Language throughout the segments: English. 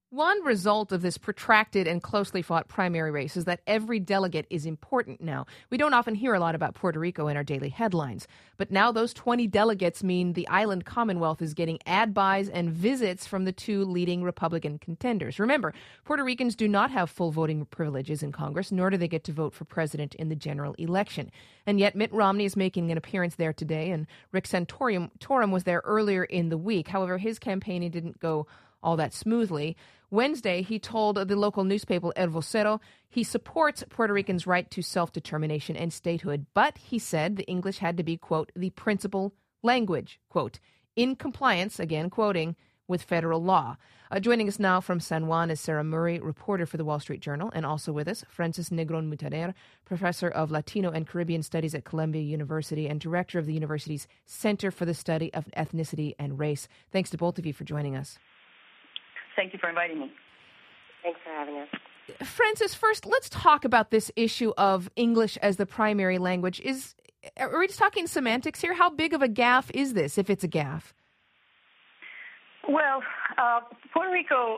One result of this protracted and closely fought primary race is that every delegate is important now. We don't often hear a lot about Puerto Rico in our daily headlines, but now those 20 delegates mean the island Commonwealth is getting ad buys and visits from the two leading Republican contenders. Remember, Puerto Ricans do not have full voting privileges in Congress, nor do they get to vote for president in the general election. And yet Mitt Romney is making an appearance there today, and Rick Santorum was there earlier in the week. However, his campaigning didn't go all that smoothly. Wednesday, he told the local newspaper El Vocero he supports Puerto Ricans' right to self-determination and statehood, but he said the English had to be, quote, the principal language, quote, in compliance, again quoting, with federal law. Joining us now from San Juan is Sarah Murray, reporter for the Wall Street Journal, and also with us, Francis Negron-Mutaner, professor of Latino and Caribbean Studies at Columbia University and director of the university's Center for the Study of Ethnicity and Race. Thanks to both of you for joining us. Thank you for inviting me. Thanks for having us. Francis, first, let's talk about this issue of English as the primary language. Are we just talking semantics here? How big of a gaffe is this, if it's a gaffe? Well, Puerto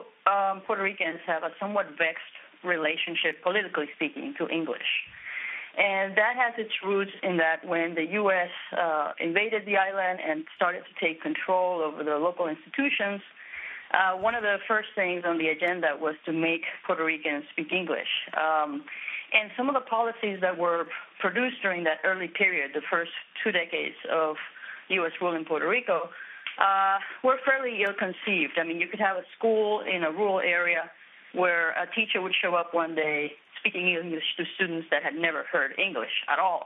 Ricans have a somewhat vexed relationship, politically speaking, to English. And that has its roots in that when the U.S. Invaded the island and started to take control over the local institutions, one of the first things on the agenda was to make Puerto Ricans speak English. And some of the policies that were produced during that early period, the first 2 decades of U.S. rule in Puerto Rico, were fairly ill-conceived. I mean, you could have a school in a rural area where a teacher would show up one day speaking English to students that had never heard English at all.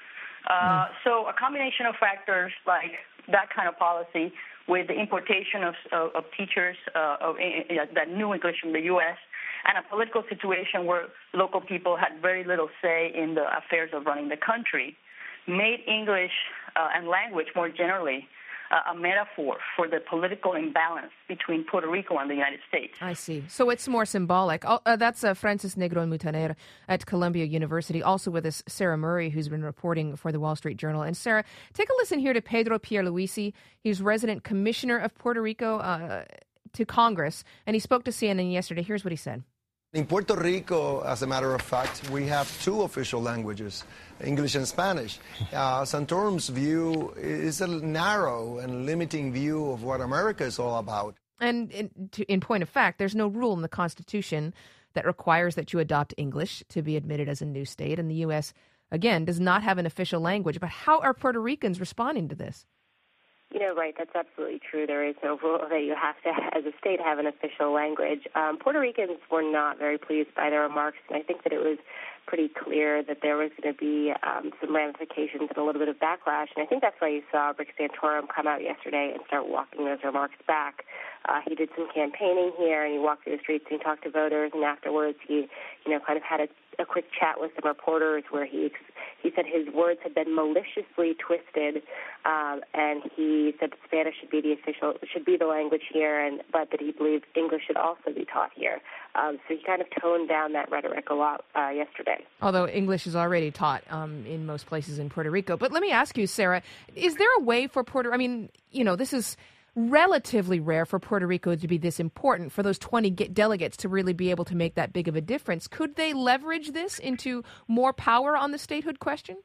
So a combination of factors like that kind of policy with the importation of teachers that knew English from the U.S. and a political situation where local people had very little say in the affairs of running the country made English and language more generally a metaphor for the political imbalance between Puerto Rico and the United States. I see. So it's more symbolic. That's Francis Negron-Mutaner at Columbia University. Also with us, Sarah Murray, who's been reporting for the Wall Street Journal. And Sarah, take a listen here to Pedro Pierluisi. He's resident commissioner of Puerto Rico to Congress, and he spoke to CNN yesterday. Here's what he said. In Puerto Rico, as a matter of fact, we have two official languages, English and Spanish. Santorum's view is a narrow and limiting view of what America is all about. And in point of fact, there's no rule in the Constitution that requires that you adopt English to be admitted as a new state. And the U.S., again, does not have an official language. But how are Puerto Ricans responding to this? Right, that's absolutely true. There is no rule that you have to, as a state, have an official language. Puerto Ricans were not very pleased by the remarks, and I think that it was pretty clear that there was going to be some ramifications and a little bit of backlash, and I think that's why you saw Rick Santorum come out yesterday and start walking those remarks back. He did some campaigning here, and he walked through the streets and he talked to voters, and afterwards he, kind of had a quick chat with some reporters where he said his words had been maliciously twisted, and he said that Spanish should be the language here, but that he believed English should also be taught here. So he kind of toned down that rhetoric a lot yesterday. Although English is already taught in most places in Puerto Rico. But let me ask you, Sarah, is there a way for this is relatively rare for Puerto Rico to be this important, for those 20 delegates to really be able to make that big of a difference. Could they leverage this into more power on the statehood question?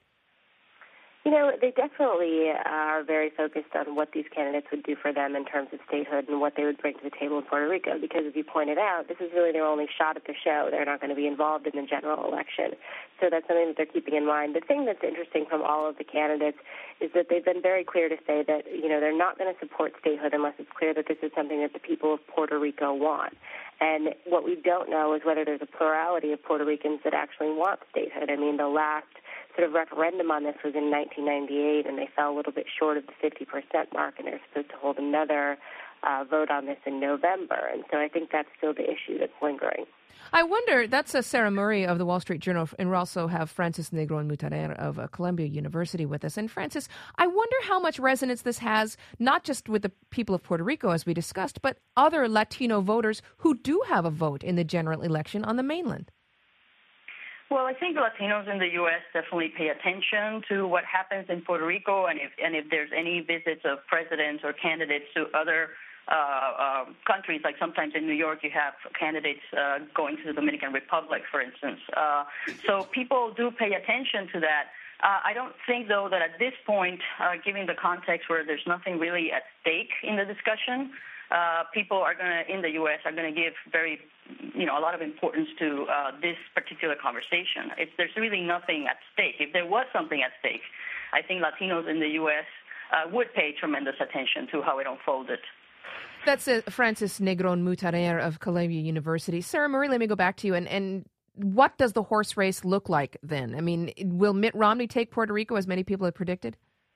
They definitely are very focused on what these candidates would do for them in terms of statehood and what they would bring to the table in Puerto Rico, because as you pointed out, this is really their only shot at the show. They're not going to be involved in the general election. So that's something that they're keeping in mind. The thing that's interesting from all of the candidates is that they've been very clear to say that, they're not going to support statehood unless it's clear that this is something that the people of Puerto Rico want. And what we don't know is whether there's a plurality of Puerto Ricans that actually want statehood. I mean, the last sort of referendum on this was in 1998, and they fell a little bit short of the 50% mark, and they're supposed to hold another vote on this in November. And so I think that's still the issue that's lingering. I wonder, that's Sarah Murray of the Wall Street Journal, and we also have Francis Negron-Mutaner of Columbia University with us. And Francis, I wonder how much resonance this has, not just with the people of Puerto Rico, as we discussed, but other Latino voters who do have a vote in the general election on the mainland. Well, I think Latinos in the U.S. definitely pay attention to what happens in Puerto Rico, and if there's any visits of presidents or candidates to other countries. Like sometimes in New York, you have candidates going to the Dominican Republic, for instance. So people do pay attention to that. I don't think, though, that at this point, given the context where there's nothing really at stake in the discussion, people in the U.S. are going to give a lot of importance to this particular conversation. There's really nothing at stake. If there was something at stake, I think Latinos in the U.S. Would pay tremendous attention to how it unfolded. That's Frances Negron-Mutarer of Columbia University. Sarah Murray, let me go back to you. And what does the horse race look like then? I mean, will Mitt Romney take Puerto Rico, as many people have predicted?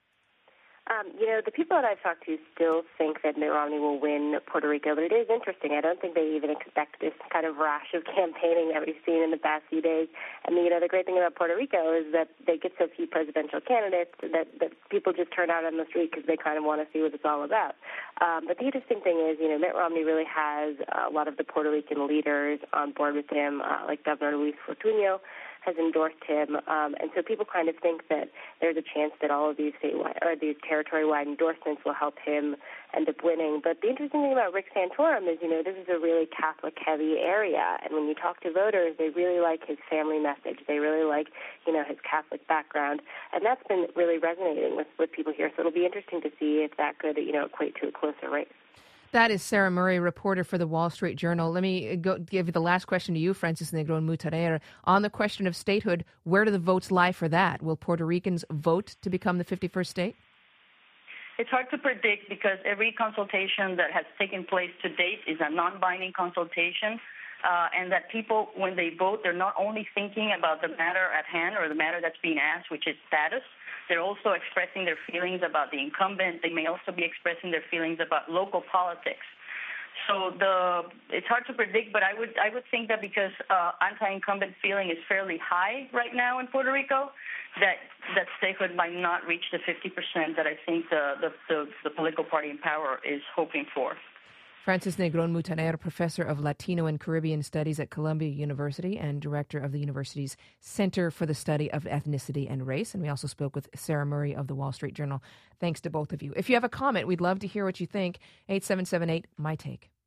The people that I've talked to still think that Mitt Romney will win Puerto Rico, but it is interesting. I don't think they even expect this kind of rash of campaigning that we've seen in the past few days. And, the great thing about Puerto Rico is that they get so few presidential candidates that people just turn out on the street because they kind of want to see what it's all about. But the interesting thing is, Mitt Romney really has a lot of the Puerto Rican leaders on board with him, like Governor Luis Fortuño has endorsed him, and so people kind of think that there's a chance that all of these statewide or these territory-wide endorsements will help him end up winning. But the interesting thing about Rick Santorum is, this is a really Catholic-heavy area, and when you talk to voters, they really like his family message. They really like, his Catholic background, and that's been really resonating with people here. So it'll be interesting to see if that could, equate to a closer race. That is Sarah Murray, reporter for the Wall Street Journal. Let me give the last question to you, Frances Negron-Mutarer. On the question of statehood, where do the votes lie for that? Will Puerto Ricans vote to become the 51st state? It's hard to predict because every consultation that has taken place to date is a non-binding consultation, and that people, when they vote, they're not only thinking about the matter at hand or the matter that's being asked, which is status. They're also expressing their feelings about the incumbent. They may also be expressing their feelings about local politics. So it's hard to predict, but I would think that because anti-incumbent feeling is fairly high right now in Puerto Rico, that statehood might not reach the 50% that I think the political party in power is hoping for. Frances Negron-Mutarer, professor of Latino and Caribbean Studies at Columbia University and director of the university's Center for the Study of Ethnicity and Race. And we also spoke with Sarah Murray of the Wall Street Journal. Thanks to both of you. If you have a comment, we'd love to hear what you think. 8778, My Take.